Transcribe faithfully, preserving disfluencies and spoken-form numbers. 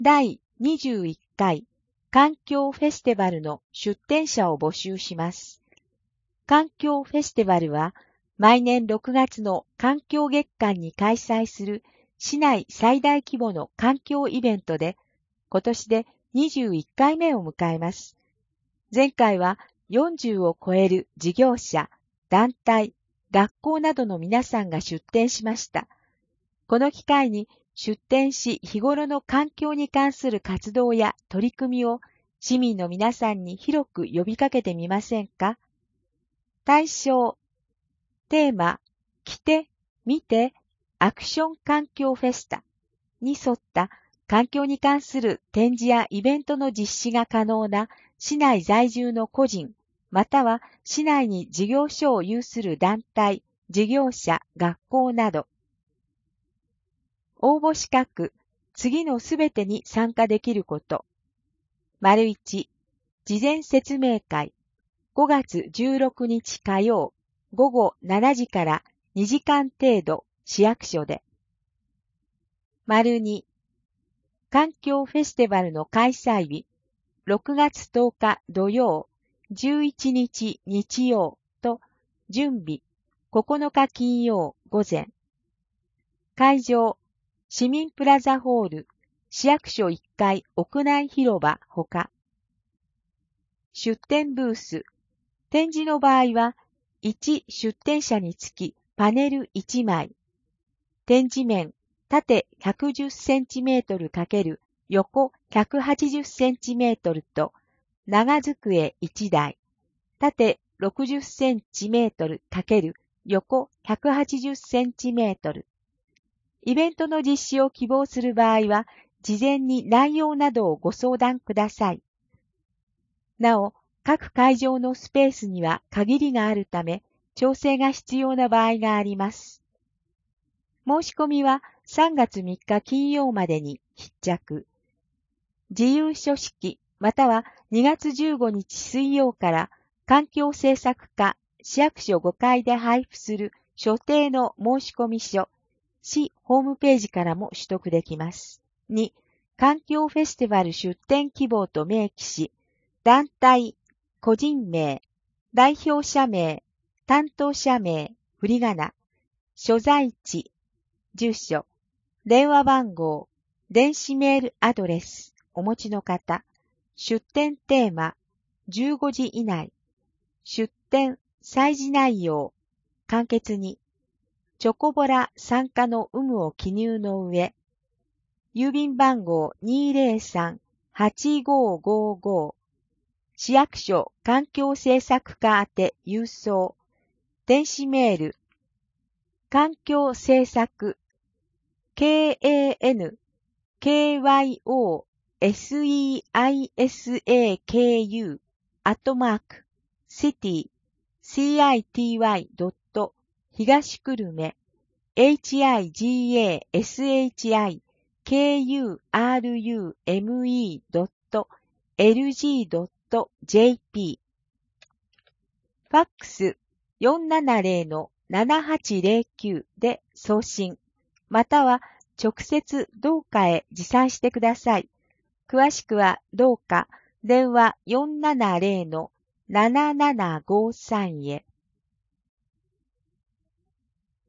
だいにじゅういっかい環境フェスティバルの出展者を募集します。環境フェスティバルは毎年ろくがつの環境月間に開催する市内最大規模の環境イベントで、今年でにじゅういっかいめを迎えます。前回はよんじゅうを超える事業者、団体、学校などの皆さんが出展しました。この機会に出展し日頃の環境に関する活動や取り組みを市民の皆さんに広く呼びかけてみませんか？対象、テーマ、来て、見て、アクション環境フェスタに沿った環境に関する展示やイベントの実施が可能な市内在住の個人、または市内に事業所を有する団体、事業者、学校など。応募資格、次のすべてに参加できること。丸いち、事前説明会、ごがつじゅうろくにち火曜、ごごしちじからにじかん程度、市役所で。丸に、環境フェスティバルの開催日、ろくがつとおか土曜、じゅういちにち日曜と、準備、ここのか金曜午前。会場、市民プラザホール、市役所いっかい屋内広場ほか。出展ブース、展示の場合は、いち出展者につきパネルいちまい。展示面、縦ひゃくじゅっセンチメートル×横ひゃくはちじゅっセンチメートルと、長机いちだい、縦ろくじゅっセンチメートル×横ひゃくはちじゅっセンチメートル。イベントの実施を希望する場合は、事前に内容などをご相談ください。なお、各会場のスペースには限りがあるため、調整が必要な場合があります。申し込みはさんがつみっか金曜までに必着。自由書式またはにがつじゅうごにち水曜から環境政策課市役所ごかいで配布する所定の申し込み書、市ホームページからも取得できます。に、環境フェスティバル出展希望と明記し、団体、個人名、代表者名、担当者名、振り仮名、所在地、住所、電話番号、電子メールアドレス、お持ちの方、出展テーマ、じゅうごじ以内、出展、催事内容、簡潔に、チョコボラ参加の有無を記入の上、郵便番号 にーぜろさん はちごごご、市役所環境政策課宛て郵送、電子メール、環境政策、ケーエーエヌ、ケーワイオー、エスイーアイエスエーケーユー、アットマーク、シティ、シーアイティーワイ ドット、東久留米、エイチアイジーエーエスエイチアイケーユーアールユーエムイー ドット、エルジー ドット ジェーピー。ファックス よんななぜろのななはちぜろきゅう で送信、または直接同課へ持参してください。詳しくは同課電話 よんななぜろのななななごさん へ。